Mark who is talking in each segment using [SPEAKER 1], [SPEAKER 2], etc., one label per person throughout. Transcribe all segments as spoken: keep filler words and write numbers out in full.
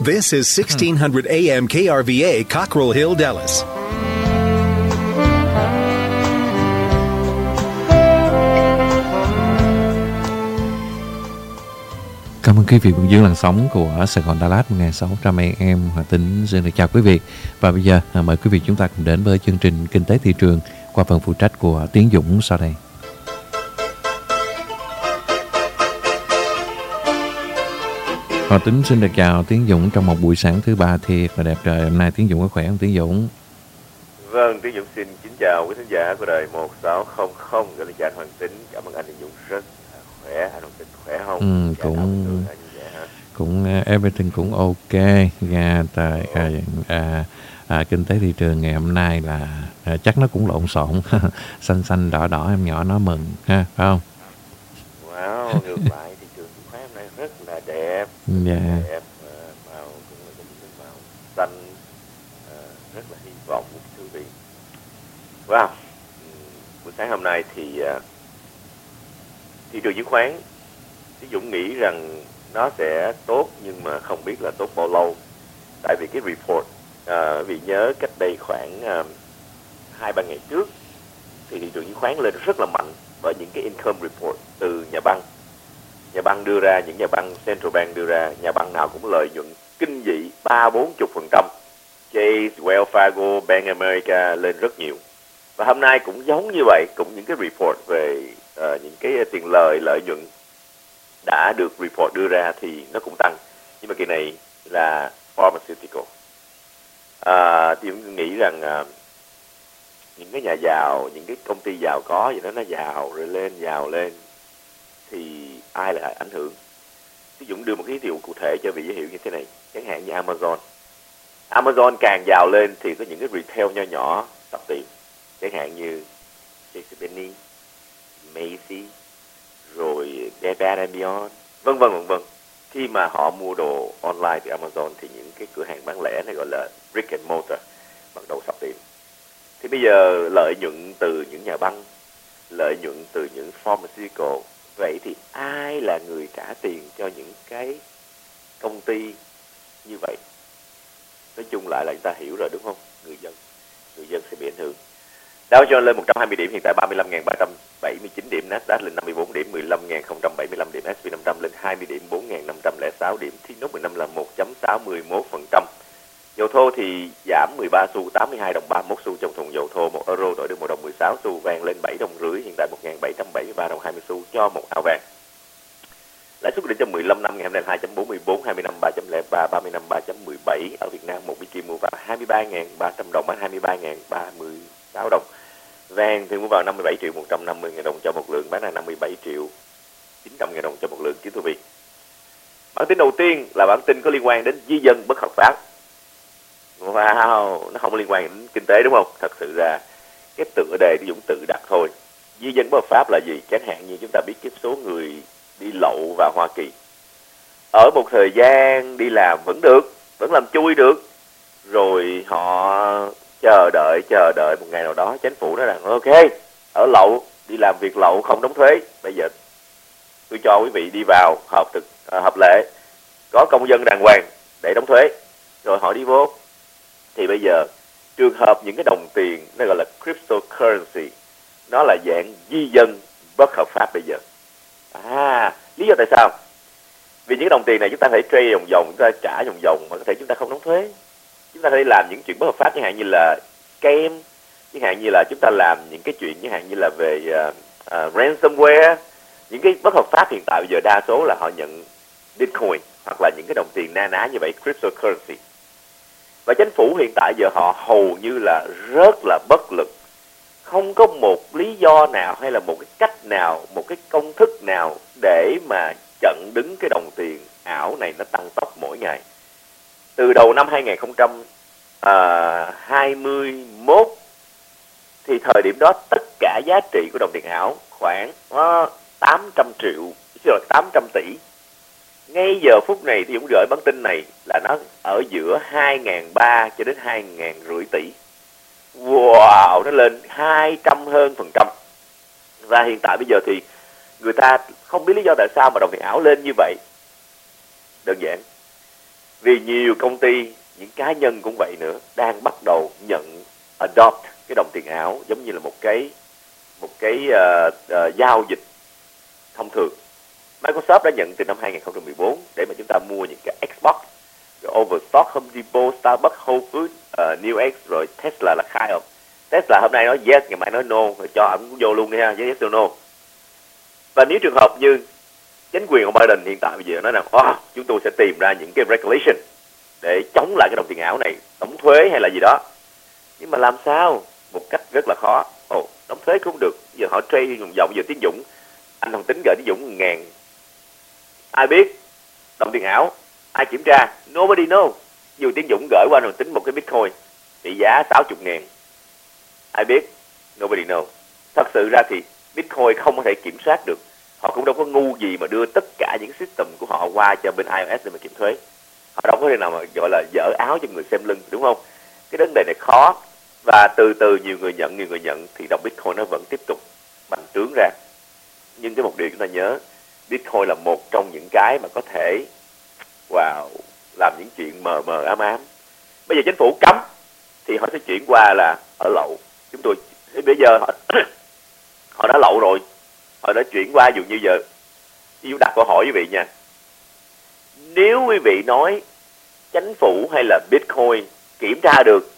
[SPEAKER 1] This is sixteen hundred A M K R V A, Cockrell Hill, Dallas.
[SPEAKER 2] Cảm ơn quý vị cùng giữ làn sóng của Sài Gòn Đà Lạt một nghìn sáu trăm A M. Hòa Tính xin được chào quý vị. Và bây giờ mời quý vị chúng ta cùng đến với chương trình Kinh tế thị trường qua phần phụ trách của Tiến Dũng sau đây. Hòa Tính xin được chào Tiến Dũng trong một buổi sáng thứ ba thiệt là đẹp trời. Hôm nay Tiến Dũng có khỏe không Tiến Dũng?
[SPEAKER 3] Vâng, Tiến Dũng xin kính chào quý khán giả của đài một sáu không không. Gọi là chào anh Hoàng Tính. Cảm ơn anh Tiến Dũng rất khỏe. Anh Hoàng Tính khỏe không?
[SPEAKER 2] Ừ,
[SPEAKER 3] dạ,
[SPEAKER 2] cũng cũng uh, everything cũng ok. Ra tại à, à, à, kinh tế thị trường ngày hôm nay là à, chắc nó cũng lộn xộn. Xanh xanh đỏ đỏ em nhỏ nó mừng ha, phải không?
[SPEAKER 3] Wow, ngược lại thị trường chứng khoán hôm nay rất là đẹp.
[SPEAKER 2] Dạ.
[SPEAKER 3] Yeah. Đẹp, uh, màu cũng là những màu xanh, uh, rất là hy vọng thú vị. Wow, buổi sáng hôm nay thì uh, thị trường chứng khoán, Tiến Dũng nghĩ rằng nó sẽ tốt nhưng mà không biết là tốt bao lâu. Tại vì cái report, uh, vì nhớ cách đây khoảng uh, hai ba ngày trước thì thị trường chứng khoán lên rất là mạnh bởi những cái income report từ nhà băng. Nhà băng đưa ra, những nhà băng Central Bank đưa ra, nhà băng nào cũng lợi nhuận kinh dị ba bốn chục phần trăm. Chase, Wells Fargo, Bank America lên rất nhiều. Và hôm nay cũng giống như vậy, cũng những cái report về uh, những cái tiền lời, lợi nhuận đã được report đưa ra thì nó cũng tăng. Nhưng mà kỳ này là pharmaceutical. À, thì tôi nghĩ rằng uh, những cái nhà giàu, những cái công ty giàu có gì đó nó giàu rồi lên, giàu lên thì ai lại ảnh hưởng? Ví dụ đưa một cái ví dụ cụ thể cho vị dễ hiểu như thế này. Chẳng hạn như Amazon. Amazon càng giàu lên thì có những cái retail nho nhỏ tập tiền. Chẳng hạn như JCPenney, Macy, rồi Bed Bath and Beyond, vân vân vân vân. Khi mà họ mua đồ online từ Amazon thì những cái cửa hàng bán lẻ này gọi là brick and mortar bắt đầu sập tiền. Thì bây giờ lợi nhuận từ những nhà băng, lợi nhuận từ những pharmaceutical, vậy thì ai là người trả tiền cho những cái công ty như vậy? Nói chung lại là chúng ta hiểu rồi đúng không? Người dân, người dân sẽ bị ảnh hưởng. Dow Jones lên một trăm hai mươi điểm, hiện tại ba mươi lăm nghìn ba trăm bảy mươi chín điểm, Nasdaq lên năm mươi bốn điểm, mười lăm nghìn không trăm bảy mươi lăm điểm, ét and pê năm trăm lên hai mươi điểm, bốn nghìn năm trăm lẻ sáu điểm, T nốt mười lăm là một phẩy sáu mươi mốt phần trăm. Dầu thô thì giảm mười ba xu, tám mươi hai đồng ba mươi mốt xu trong thùng dầu thô, một euro đổi được một đồng mười sáu xu, vàng lên bảy đồng rưỡi, hiện tại một nghìn bảy trăm bảy mươi ba đồng hai mươi xu cho một ao vàng. Lãi suất định cho mười lăm năm ngày hôm nay hai chấm bốn mươi bốn, hai mươi năm ba chấm lẻ ba, ba mươi năm ba chấm mười bảy. Ở Việt Nam một bê kim mua vào hai mươi ba nghìn ba trăm đồng, bán hai mươi ba nghìn ba mươi sáu đồng. Vàng thì mua vào năm mươi bảy triệu một trăm năm mươi nghìn đồng cho một lượng, bán là năm mươi bảy triệu chín trăm nghìn đồng cho một lượng. Kính thưa quý vị, bản tin đầu tiên là bản tin có liên quan đến di dân bất hợp pháp. Wow, nó không liên quan đến kinh tế đúng không? Thật sự ra cái tựa đề Dũng tự đặt thôi. Di dân bất hợp pháp là gì? Chẳng hạn như chúng ta biết cái số người đi lậu vào Hoa Kỳ, ở một thời gian đi làm vẫn được, vẫn làm chui được, rồi họ chờ đợi chờ đợi một ngày nào đó chính phủ nói rằng ok, ở lậu, đi làm việc lậu không đóng thuế, bây giờ tôi cho quý vị đi vào hợp thực à, hợp lệ, có công dân đàng hoàng để đóng thuế, rồi họ đi vô. Thì bây giờ trường hợp những cái đồng tiền nó gọi là cryptocurrency, nó là dạng di dân bất hợp pháp bây giờ. À, lý do tại sao? Vì những đồng tiền này chúng ta phải trade vòng vòng, chúng ta trả vòng vòng mà có thể chúng ta không đóng thuế. Chúng ta có thể làm những chuyện bất hợp pháp, chẳng hạn như là scam, chẳng hạn như là chúng ta làm những cái chuyện chẳng hạn như là về uh, uh, ransomware. Những cái bất hợp pháp hiện tại bây giờ đa số là họ nhận Bitcoin hoặc là những cái đồng tiền na ná như vậy, cryptocurrency. Và chính phủ hiện tại giờ họ hầu như là rất là bất lực. Không có một lý do nào hay là một cái cách nào, một cái công thức nào để mà chặn đứng cái đồng tiền ảo này nó tăng tốc mỗi ngày. Từ đầu năm hai nghìn không trăm hai mươi mốt thì thời điểm đó tất cả giá trị của đồng tiền ảo khoảng uh, tám trăm triệu, chứ là tám trăm tỷ. Ngay giờ phút này thì Dũng gửi bản tin này là nó ở giữa hai nghìn ba trăm cho đến hai nghìn rưỡi tỷ. Wow, nó lên hai trăm hơn phần trăm. Và hiện tại bây giờ thì người ta không biết lý do tại sao mà đồng tiền ảo lên như vậy. Đơn giản, Vì nhiều công ty, những cá nhân cũng vậy nữa, đang bắt đầu nhận adopt cái đồng tiền ảo giống như là một cái một cái uh, uh, giao dịch thông thường. Microsoft đã nhận từ năm hai không một bốn để mà chúng ta mua những cái Xbox, rồi Overstock, Home Depot, Starbucks, Whole Foods, uh, Newegg, rồi Tesla là khai không? Tesla hôm nay nói yes, ngày mai nói no, rồi cho ổng vô luôn đi ha, yes, yes, no. Và nếu trường hợp như chính quyền của Biden hiện tại bây giờ nói rằng oh, chúng tôi sẽ tìm ra những cái regulation để chống lại cái đồng tiền ảo này, đóng thuế hay là gì đó. Nhưng mà làm sao? Một cách rất là khó. Ồ, oh, đóng thuế cũng không được. Giờ họ trade vòng vòng, giờ Tiến Dũng, anh Thằng Tính gửi Tiến Dũng một ngàn. Ai biết? Đồng tiền ảo, ai kiểm tra? Nobody know. Dù Tiến Dũng gửi qua Thằng Tính một cái Bitcoin trị giá sáu mươi ngàn. Ai biết? Nobody know. Thật sự ra thì Bitcoin không có thể kiểm soát được. Họ cũng đâu có ngu gì mà đưa tất cả những system của họ qua cho bên i o ét để mà kiểm thuế. Họ đâu có thể nào mà gọi là dở áo cho người xem lưng, đúng không? Cái vấn đề này khó. Và từ từ nhiều người nhận, nhiều người nhận thì đồng Bitcoin nó vẫn tiếp tục bành trướng ra. Nhưng cái một điều chúng ta nhớ, Bitcoin là một trong những cái mà có thể wow, làm những chuyện mờ mờ ám ám. Bây giờ chính phủ cấm thì họ sẽ chuyển qua là ở lậu. Chúng tôi bây giờ họ họ đã lậu rồi, họ đã chuyển qua. Dù như giờ tôi đặt câu hỏi quý vị nha, nếu quý vị nói chính phủ hay là Bitcoin kiểm tra được,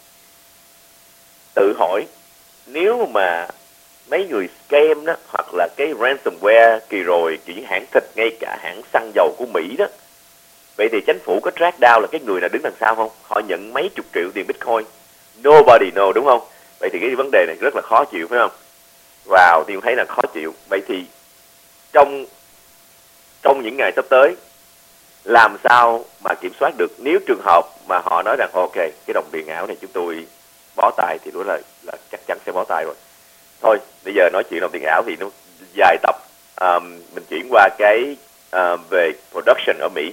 [SPEAKER 3] tự hỏi nếu mà mấy người scam đó, hoặc là cái ransomware kỳ rồi, kiểu những hãng thịt, ngay cả hãng xăng dầu của Mỹ đó, vậy thì chính phủ có track down là cái người nào đứng đằng sau không? Họ nhận mấy chục triệu tiền Bitcoin, nobody know, đúng không? Vậy thì cái vấn đề này rất là khó chịu, phải không? Wow, thì thấy là khó chịu. Vậy thì trong trong những ngày sắp tới, làm sao mà kiểm soát được? Nếu trường hợp mà họ nói rằng ok, cái đồng tiền ảo này chúng tôi bó tay, thì đó là, là chắc chắn sẽ bó tay rồi. Thôi, bây giờ nói chuyện đồng tiền ảo thì nó dài tập. Um, mình chuyển qua cái uh, về production ở Mỹ.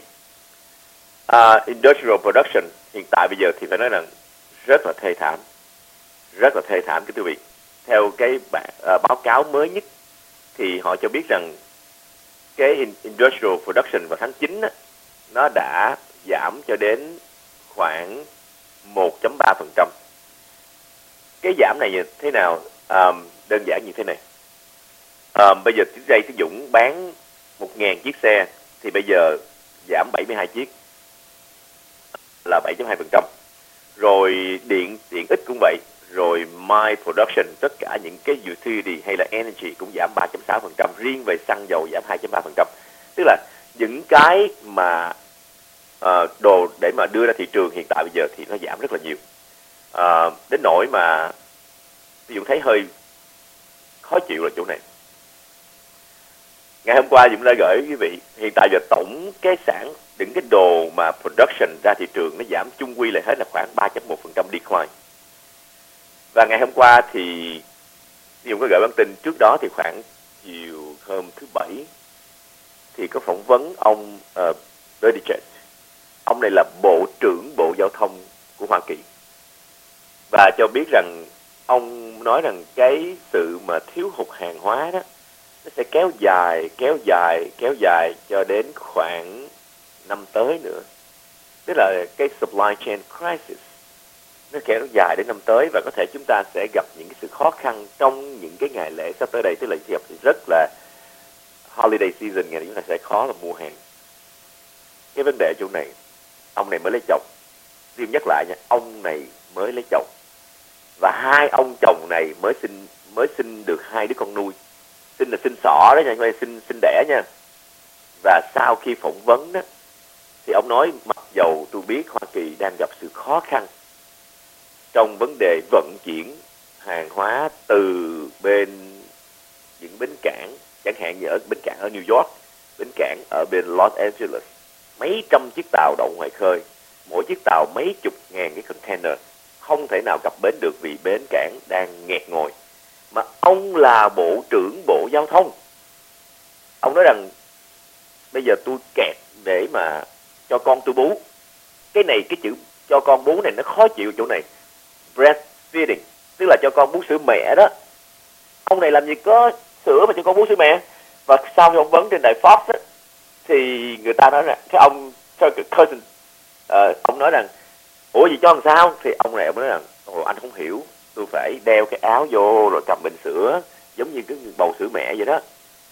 [SPEAKER 3] Uh, industrial production hiện tại bây giờ thì phải nói rằng rất là thê thảm. Rất là thê thảm, cái quý vị. Theo cái bản, uh, báo cáo mới nhất thì họ cho biết rằng cái industrial production vào tháng chín á, nó đã giảm cho đến khoảng một phẩy ba phần trăm. Cái giảm này như thế nào? Um, đơn giản như thế này. Um, bây giờ Ray Tiến Dũng bán một nghìn chiếc xe thì bây giờ giảm bảy mươi hai chiếc, là bảy phẩy hai phần trăm. Rồi điện điện ít cũng vậy. Rồi my production, tất cả những cái utility hay là energy cũng giảm ba phẩy sáu phần trăm. Riêng về xăng dầu giảm hai phẩy ba phần trăm. Tức là những cái mà uh, đồ để mà đưa ra thị trường hiện tại bây giờ thì nó giảm rất là nhiều. Uh, đến nỗi mà ví dụ thấy hơi khó chịu là chỗ này. Ngày hôm qua Dũng đã gửi quý vị, hiện tại giờ tổng cái sản, những cái đồ mà production ra thị trường nó giảm chung quy lại hết là khoảng ba phẩy một phần trăm decline. Và ngày hôm qua thì Dũng có gửi bản tin trước đó, thì khoảng chiều hôm thứ Bảy thì có phỏng vấn ông uh, Buttigieg. Ông này là Bộ trưởng Bộ Giao thông của Hoa Kỳ. Và cho biết rằng ông nói rằng cái sự mà thiếu hụt hàng hóa đó nó sẽ kéo dài, kéo dài, kéo dài cho đến khoảng năm tới nữa. Tức là cái supply chain crisis nó kéo dài đến năm tới, và có thể chúng ta sẽ gặp những cái sự khó khăn trong những cái ngày lễ sắp tới đây. Tức là thì rất là holiday season, ngày chúng ta sẽ khó là mua hàng. Cái vấn đề chỗ này, ông này mới lấy chồng. Riêng nhắc lại nha, ông này mới lấy chồng. Và hai ông chồng này mới sinh mới sinh được hai đứa con nuôi. Sinh là sinh sọ đó nha, không phải sinh sinh đẻ nha. Và sau khi phỏng vấn đó, thì ông nói mặc dầu tôi biết Hoa Kỳ đang gặp sự khó khăn trong vấn đề vận chuyển hàng hóa từ bên những bến cảng, chẳng hạn như ở bến cảng ở New York, bến cảng ở bên Los Angeles, mấy trăm chiếc tàu đậu ngoài khơi, mỗi chiếc tàu mấy chục ngàn cái container, không thể nào cập bến được vì bến cảng đang nghẹt ngồi. Mà ông là Bộ trưởng Bộ Giao thông, ông nói rằng bây giờ tôi kẹt để mà cho con tôi bú. Cái này, cái chữ cho con bú này nó khó chịu chỗ này. Breastfeeding, tức là cho con bú sữa mẹ đó. Ông này làm gì có sữa mà cho con bú sữa mẹ. Và sau khi phỏng vấn trên đài Fox đó, thì người ta nói rằng cái ông Tucker Carlson Ờ, ông nói rằng ủa gì cho làm sao, thì ông này ông nói rằng ồ anh không hiểu, tôi phải đeo cái áo vô rồi cầm bình sữa giống như cái bầu sữa mẹ vậy đó.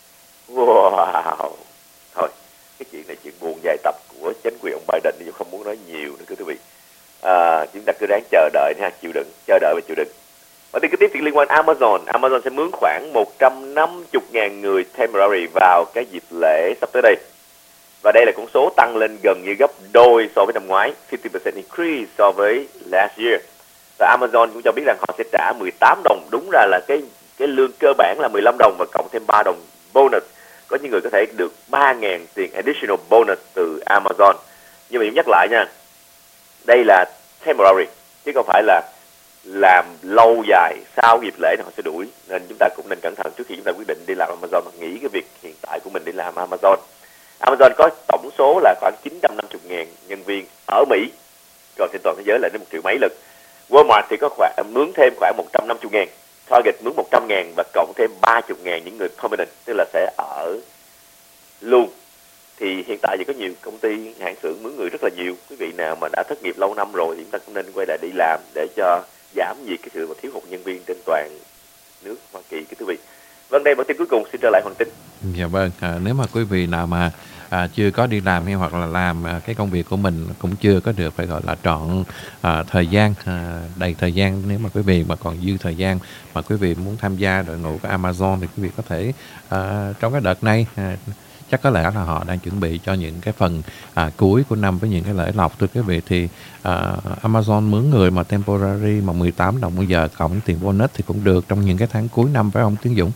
[SPEAKER 3] Wow. Thôi cái chuyện này chuyện buồn dài tập của chính quyền ông Biden thì không muốn nói nhiều nữa quý vị. À, chúng ta cứ ráng chờ đợi ha, chịu đựng, chờ đợi và chịu đựng. Và tin kế tiếp thì liên quan Amazon. Amazon sẽ mướn khoảng một trăm năm mươi nghìn người temporary vào cái dịp lễ sắp tới đây. Và đây là con số tăng lên gần như gấp đôi so với năm ngoái, năm mươi percent increase so với last year. Và Amazon cũng cho biết rằng họ sẽ trả mười tám đồng, đúng ra là cái cái lương cơ bản là mười lăm đồng và cộng thêm ba đồng bonus. Có những người có thể được ba nghìn tiền additional bonus từ Amazon. Nhưng mà nhắc lại nha, đây là temporary chứ không phải là làm lâu dài, sau dịp lễ họ sẽ đuổi. Nên chúng ta cũng nên cẩn thận trước khi chúng ta quyết định đi làm Amazon, hoặc nghĩ cái việc hiện tại của mình đi làm Amazon. Amazon có tổng số là khoảng chín trăm năm mươi nghìn nhân viên ở Mỹ, còn trên toàn thế giới là đến một triệu mấy lượt. Walmart thì có khoảng mướn thêm khoảng một trăm năm mươi nghìn, Target mướn một trăm nghìn và cộng thêm ba mươi nghìn những người permanent, tức là sẽ ở luôn. Thì hiện tại thì có nhiều công ty hãng xưởng mướn người rất là nhiều. Quý vị nào mà đã thất nghiệp lâu năm rồi thì chúng ta cũng nên quay lại đi làm để cho giảm gì cái sự thiếu hụt nhân viên trên toàn nước Hoa Kỳ cái quý vị. Vâng, đây bản tin cuối cùng, xin trở lại Hoàng Tín.
[SPEAKER 2] Dạ vâng, à, nếu mà quý vị nào mà à, chưa có đi làm hay hoặc là làm à, cái công việc của mình cũng chưa có được phải gọi là trọn à, thời gian, à, đầy thời gian, nếu mà quý vị mà còn dư thời gian mà quý vị muốn tham gia đội ngũ của Amazon thì quý vị có thể à, trong cái đợt này à, chắc có lẽ là họ đang chuẩn bị cho những cái phần à, cuối của năm với những cái lễ lộc thưa quý vị, thì à, Amazon mướn người mà temporary mà mười tám đồng bây giờ cộng tiền bonus thì cũng được trong những cái tháng cuối năm, phải không Tiến Dũng?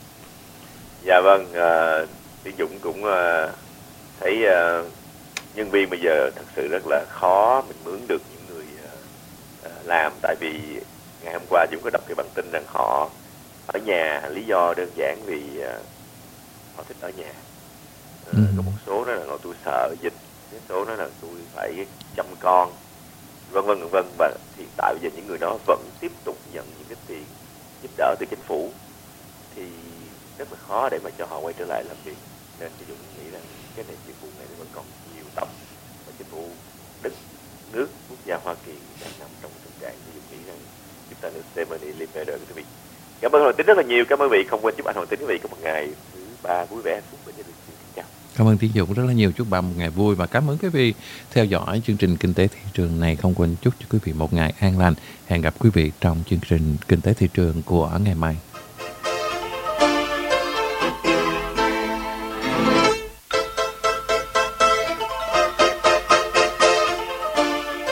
[SPEAKER 3] Dạ vâng, à, Tiến Dũng cũng à, thấy à, nhân viên bây giờ thật sự rất là khó mình mướn được những người à, làm, tại vì ngày hôm qua Dũng có đọc cái bản tin rằng họ ở nhà, lý do đơn giản vì à, họ thích ở nhà. À, ừ. Có một số đó là tôi sợ dịch, một số đó là tôi phải chăm con, vân vân vân vân. Và hiện tại bây giờ những người đó vẫn tiếp tục nhận những cái tiền giúp đỡ từ chính phủ, thì rất là khó để mà cho họ quay trở lại làm việc. Nên tôi Dũng nghĩ rằng cái này chính phủ này vẫn còn nhiều tập, và chính phủ đất nước quốc gia Hoa Kỳ đang nằm trong tình trạng tôi Dũng nghĩ rằng chúng ta nên stay money live better quý vị. Cảm ơn Hoàng Tín rất là nhiều. Cảm ơn quý vị. Không quên chúc anh Hoàng Tín quý vị có một ngày thứ ba vui vẻ hạnh phúc và gia đình. Xin chào.
[SPEAKER 2] Cảm ơn Tiến Dũng rất là nhiều. Chúc bạn một ngày vui và cảm ơn quý vị theo dõi chương trình Kinh tế Thị trường này. Không quên chúc cho quý vị một ngày an lành. Hẹn gặp quý vị trong chương trình Kinh tế Thị trường của ngày mai.